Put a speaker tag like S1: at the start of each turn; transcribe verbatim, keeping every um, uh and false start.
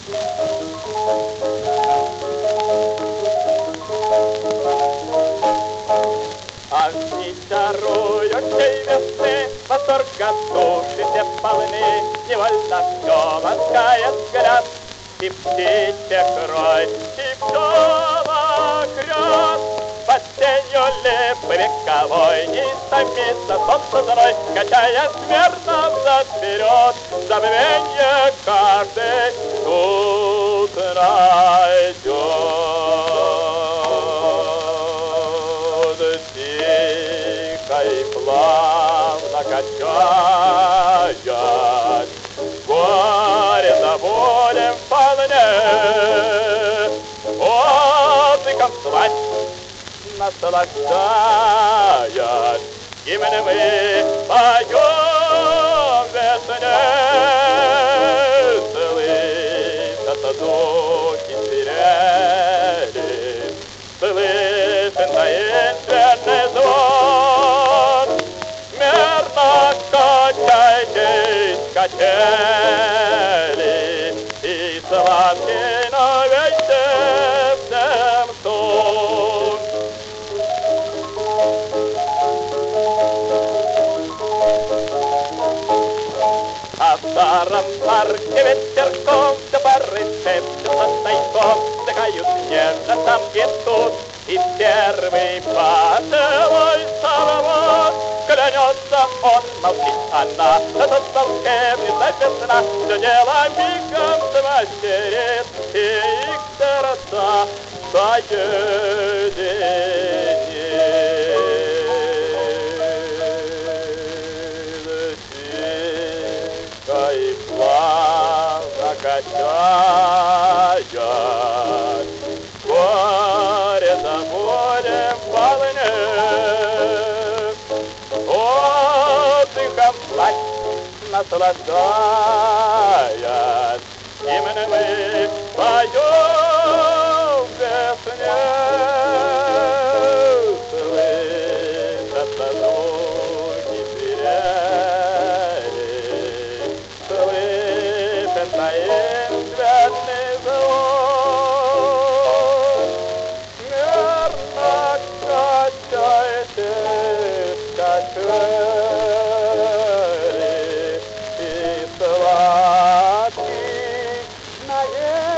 S1: А в дни дарующей весны восторг от души все полны, невольно все ласкает взгляд. И птичья крой, и пчела крёт, под сенью липы вековой не томится солнце зной, качая смертно взад-вперед, забвенье каждый тут найдет. Тихо и плавно качаясь, горе забудем вполне, отдыхом свадьб наслаждаясь, гимн мы поем весне. Слышатся звуки свирели, слышен таинственный звон, мерно качайтесь, качели, и сладкий новый сердцем сон. А в старом парке ветерком до поры шепчутся тайком, вздыхают нежно там и тут, и первый поцелуй салават. Клянется он, молчит она, да тут волшебница весна, все дело мигом смастерит, и их сердца соединит. Тихо и плавно качаясь, горе забудем вполне, отдыхом власть наслаждаясь, гимн мы поем весне. Слышатся звуки свирели, слышен таинственный звон, мерно качайтесь, качели, и сладкий наедине.